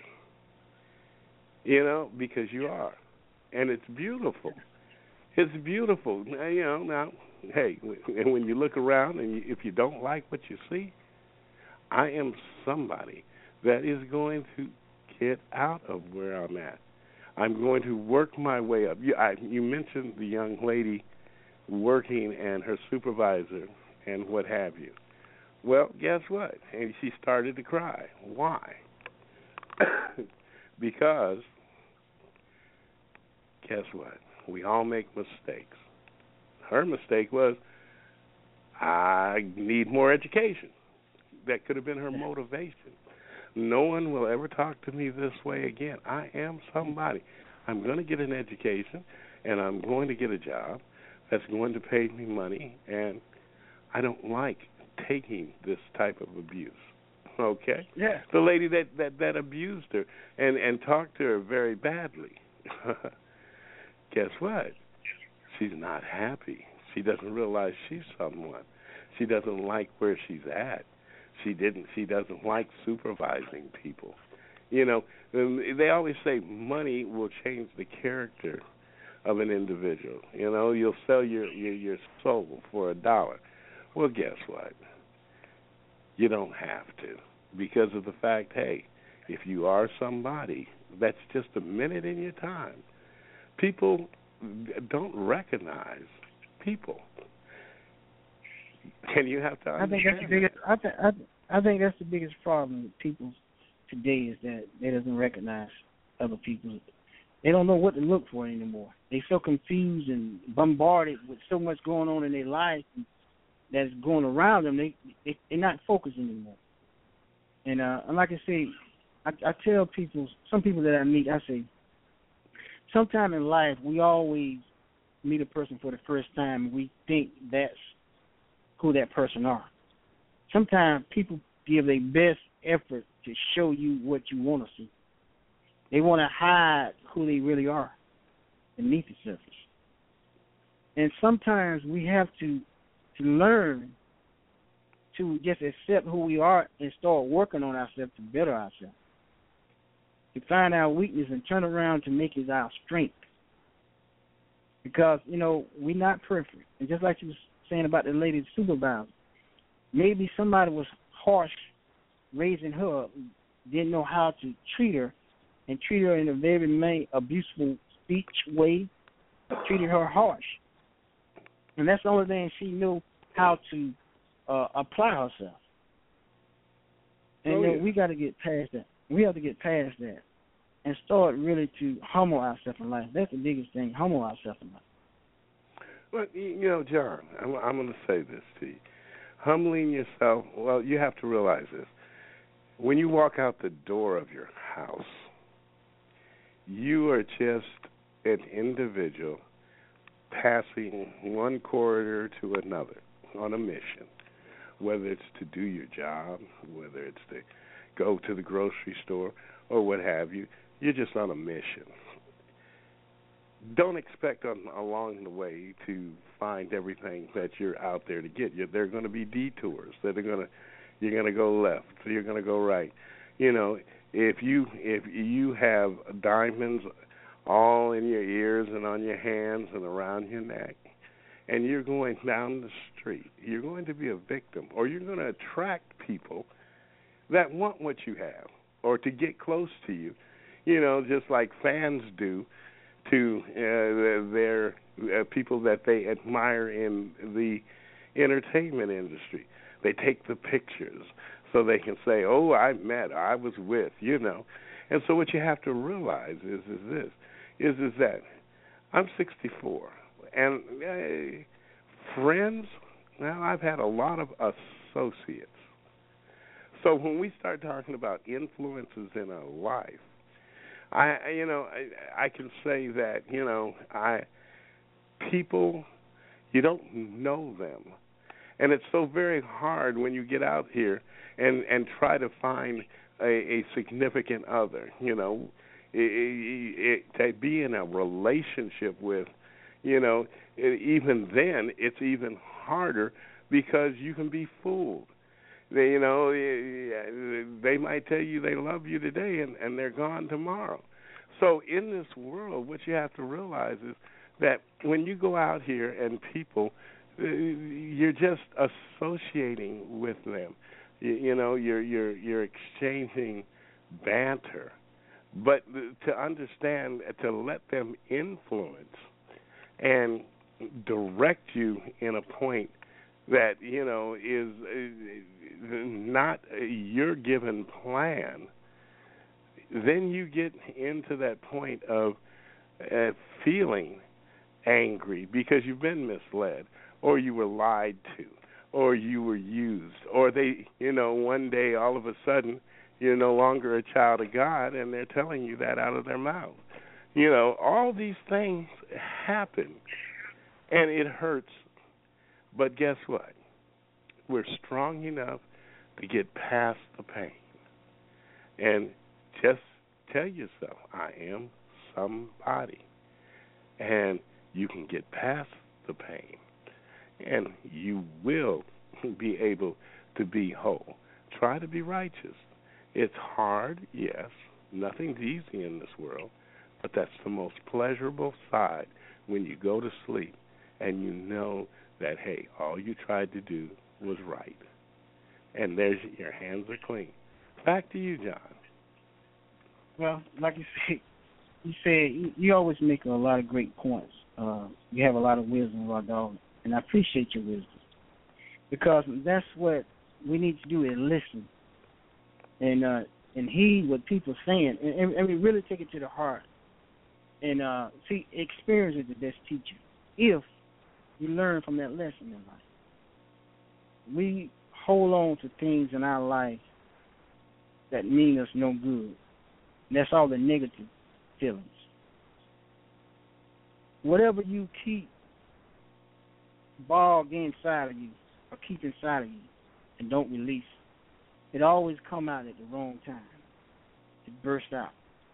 Because you are. And it's beautiful. It's beautiful. Now, hey, when you look around and if you don't like what you see, I am somebody that is going to get out of where I'm at. I'm going to work my way up. You mentioned the young lady working and her supervisor and what have you. Well, guess what? And she started to cry. Why? Because, guess what? We all make mistakes. Her mistake was, I need more education. That could have been her motivation. No one will ever talk to me this way again. I am somebody. I'm going to get an education, and I'm going to get a job that's going to pay me money, and I don't like taking this type of abuse. Okay? Yeah. The lady that abused her and talked to her very badly. Guess what? She's not happy. She doesn't realize she's someone. She doesn't like where she's at. She doesn't like supervising people. They always say money will change the character of an individual. You'll sell your soul for $1. Well, guess what? You don't have to, because of the fact, hey, if you are somebody, that's just a minute in your time. People don't recognize people. And you have to understand. I think that's the biggest problem with people today, is that they doesn't recognize other people. They don't know what to look for anymore. They're so confused and bombarded with so much going on in their life that's going around them. They're not focused anymore. And like I say, I tell people, some people that I meet, I say, sometime in life we always meet a person for the first time and we think that's who that person are. Sometimes people give their best effort to show you what you want to see. They want to hide who they really are beneath the surface. And sometimes we have to learn to just accept who we are and start working on ourselves to better ourselves, to find our weakness and turn around to make it our strength. Because, we're not perfect. And just like you were saying about the lady supervisor, maybe somebody was harsh raising her up, didn't know how to treat her, and treated her in a very abuseful speech way, treated her harsh. And that's the only thing she knew how to apply herself. And we got to get past that. We have to get past that and start really to humble ourselves in life. That's the biggest thing, humble ourselves in life. Well, John, I'm going to say this to you. Humbling yourself, well, you have to realize this. When you walk out the door of your house, you are just an individual passing one corridor to another on a mission, whether it's to do your job, whether it's to go to the grocery store or what have you. You're just on a mission. Don't expect along the way to find everything that you're out there to get. There are going to be detours that you're going to go left, you're going to go right. If you have diamonds all in your ears and on your hands and around your neck, and you're going down the street, you're going to be a victim, or you're going to attract people that want what you have or to get close to you, just like fans do to their people that they admire in the entertainment industry. They take the pictures so they can say, oh, I was with, And so what you have to realize is that I'm 64, and friends, now I've had a lot of associates. So when we start talking about influences in our life, I can say that, people, you don't know them. And it's so very hard when you get out here and try to find a significant other, to be in a relationship with, even then it's even harder because you can be fooled. They might tell you they love you today and they're gone tomorrow. So in this world, what you have to realize is that when you go out here and people, you're just associating with them. You're exchanging banter, but to understand, to let them influence and direct you in a point that is not your given plan, then you get into that point of feeling angry because you've been misled, or you were lied to, or you were used, or they, one day all of a sudden you're no longer a child of God and they're telling you that out of their mouth. All these things happen and it hurts. But guess what? We're strong enough to get past the pain. And just tell yourself, I am somebody. And you can get past the pain. And you will be able to be whole. Try to be righteous. It's hard, yes. Nothing's easy in this world. But that's the most pleasurable side when you go to sleep and you know that, hey, all you tried to do was right. And there's your hands are clean. Back to you, John. Well, like you you always make a lot of great points. You have a lot of wisdom, Raw Dog, and I appreciate your wisdom because that's what we need to do is listen and heed what people are saying and we really take it to the heart. And see, experience is the best teacher if you learn from that lesson in life. We hold on to things in our life that mean us no good. And that's all the negative feelings. Whatever you keep bogged inside of you or keep inside of you and don't release, it always come out at the wrong time. It bursts out.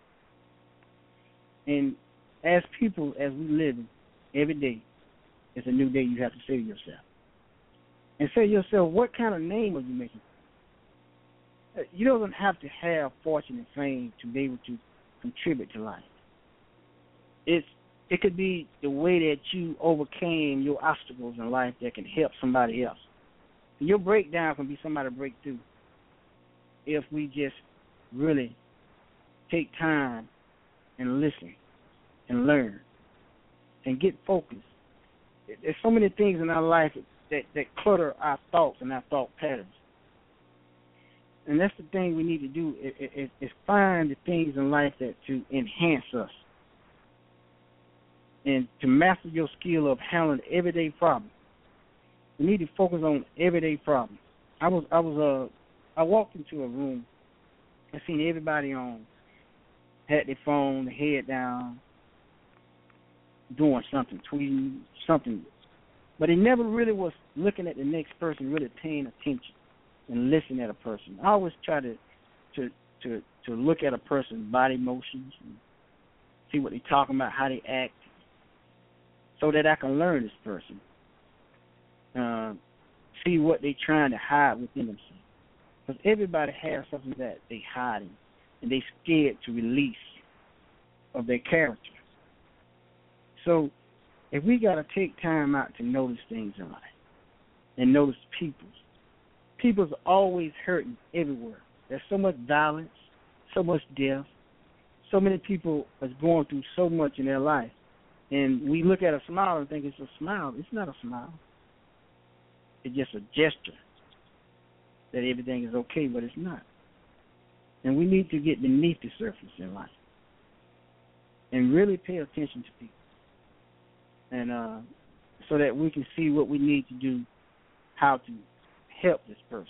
And as people, as we live every day, it's a new day you have to say to yourself. And say to yourself, what kind of name are you making? You don't have to have fortune and fame to be able to contribute to life. It could be the way that you overcame your obstacles in life that can help somebody else. Your breakdown can be somebody's breakthrough if we just really take time and listen and learn and get focused. There's so many things in our life that clutter our thoughts and our thought patterns. And that's the thing we need to do is find the things in life that to enhance us and to master your skill of handling everyday problems. We need to focus on everyday problems. I walked into a room and seen everybody had their phone, their head down, doing something, tweeting something, but he never really was looking at the next person, really paying attention and listening at a person. I always try to look at a person's body motions and see what they're talking about, how they act, so that I can learn this person. See what they're trying to hide within themselves. Because everybody has something that they hiding, and they're scared to release of their character. So if we got to take time out to notice things in life and notice people's always hurting everywhere. There's so much violence, so much death, so many people are going through so much in their life. And we look at a smile and think it's a smile. It's not a smile. It's just a gesture that everything is okay, but it's not. And we need to get beneath the surface in life and really pay attention to people, and so that we can see what we need to do, how to help this person.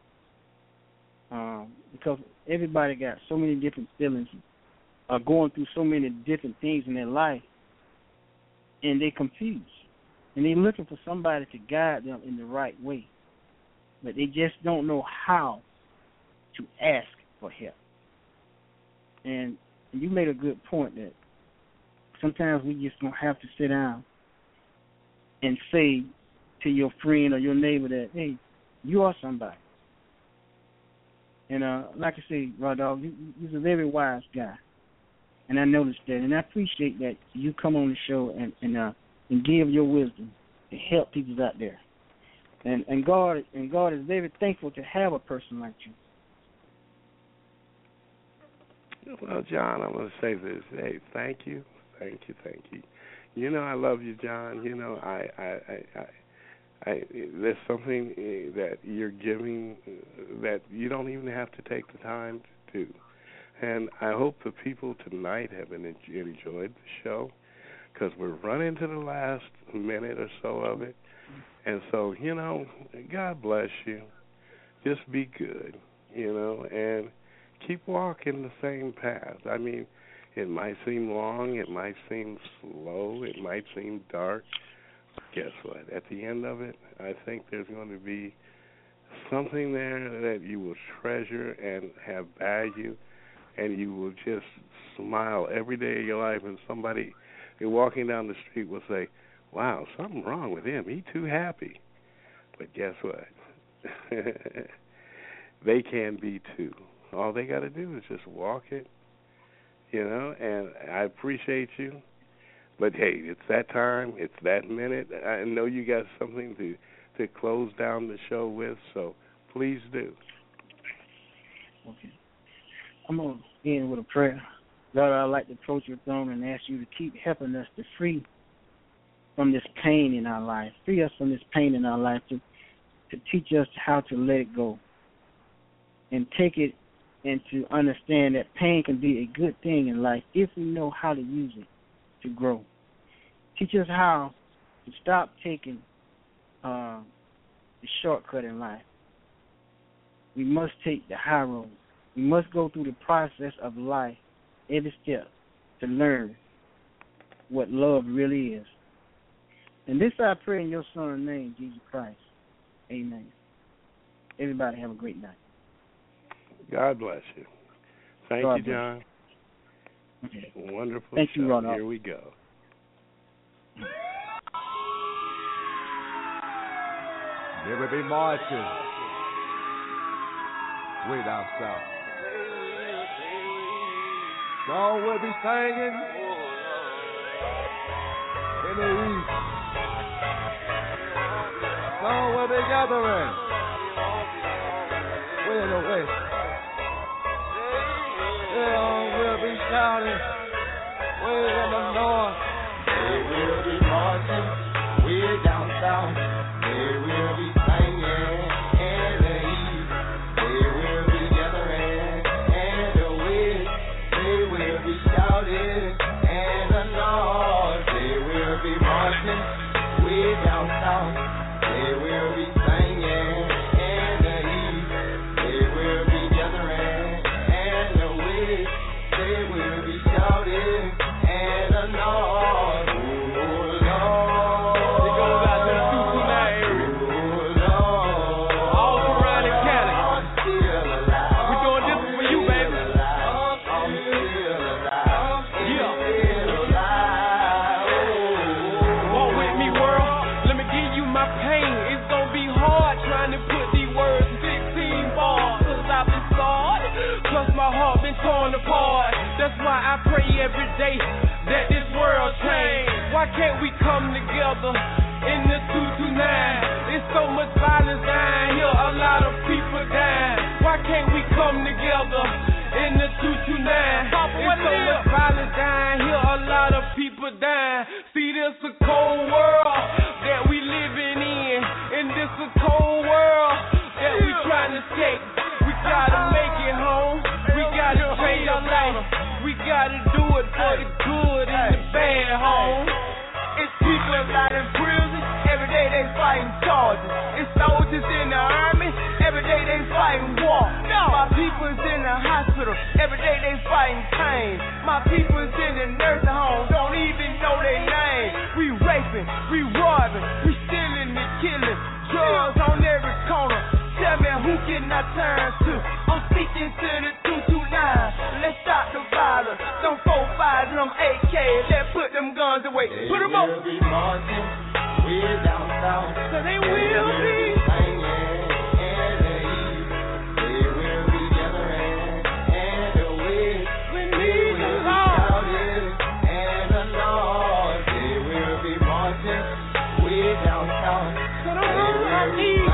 Because everybody got so many different feelings, are going through so many different things in their life, and they're confused. And they're looking for somebody to guide them in the right way. But they just don't know how to ask for help. And you made a good point that sometimes we just don't have to sit down and say to your friend or your neighbor that, hey, you are somebody. And like I say, Raw Dog, you're a very wise guy. And I noticed that. And I appreciate that you come on the show and give your wisdom to help people out there. And God is very thankful to have a person like you. Well, John, I'm going to say this. Hey, thank you. You know I love you, John. You know I there's something that you're giving that you don't even have to take the time to do. And I hope the people tonight have enjoyed the show, because we're running to the last minute or so of it. And so, you know, God bless you. Just be good, you know, and keep walking the same path. I mean, it might seem long, it might seem slow, it might seem dark. Guess what? At the end of it, I think there's going to be something there that you will treasure and have value, and you will just smile every day of your life, and somebody walking down the street will say, wow, something wrong with him. He's too happy. But guess what? They can be too. All they got to do is just walk it, you know, and I appreciate you. But, hey, it's that time. It's that minute. I know you got something to close down the show with, so please do. Okay. I'm going to end with a prayer. Lord, I'd like to approach your throne and ask you to keep helping us to free from this pain in our life. Free us from this pain in our life, to teach us how to let it go and take it, and to understand that pain can be a good thing in life if we know how to use it to grow. Teach us how to stop taking the shortcut in life. We must take the high road. We must go through the process of life every step to learn what love really is. And this I pray in your son's name, Jesus Christ. Amen. Everybody have a great night. God bless you. Thank God you, John. Okay. Wonderful Thank show. you, Ronald. Here we go. There will be marching way down south. Song will be singing in the east. Song will be gathering way in the west. Song will be shouting way in the north. They will be marching way down south. They will be singing in the east. They will be gathering in the west. They will be shouting in the north. They will be marching way down south. They will be singing in the east. They will be gathering in the west. They will be shouting in the north. That's why I pray every day that this world change. Why Why can't we come together in the 229? It's so much violence down here, a lot of people dying. Why can't we come together in the 229? It's so much violence down here, a lot of people dying. See, this a cold world that we living in, and this a cold world that we trying to take. We gotta make it home, we gotta change our life, we gotta do it for the good and the bad home. It's people out in prison, every day they fighting charges. It's soldiers in the army, every day they fighting war. My people's in the hospital, every day they fighting pain. My people's in the nursing home, don't even know their name. We raping, we robbing, we stealing and killing, drugs on every corner. Tell me who can I turn to? I'm speaking to the 229. Let's stop the violence. Them 4-5s and them AKs. Let's put them guns away. Put them up. They will be marching way down south. So they will be singing in the east. They will be gathering and the west. We need the Lord. Shouting and the Lord. They will be marching way down south. So the Lord I need.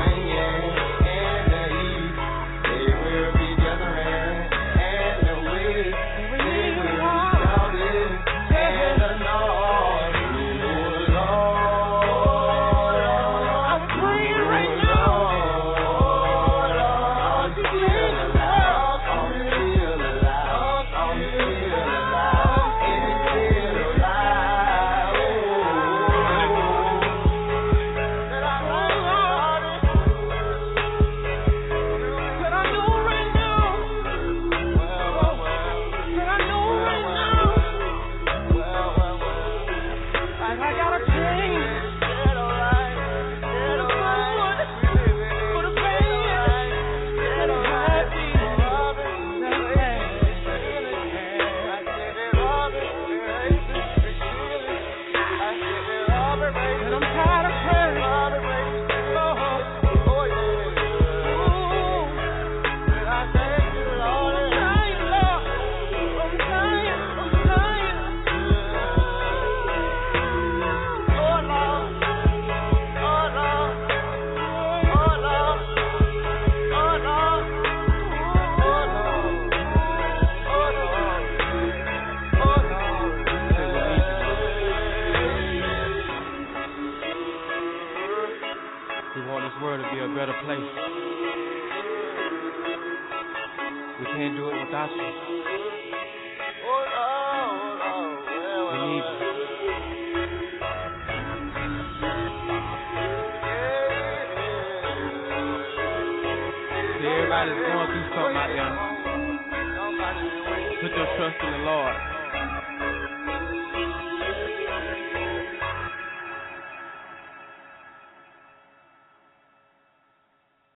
Everybody's going through something out there. Put your trust in the Lord.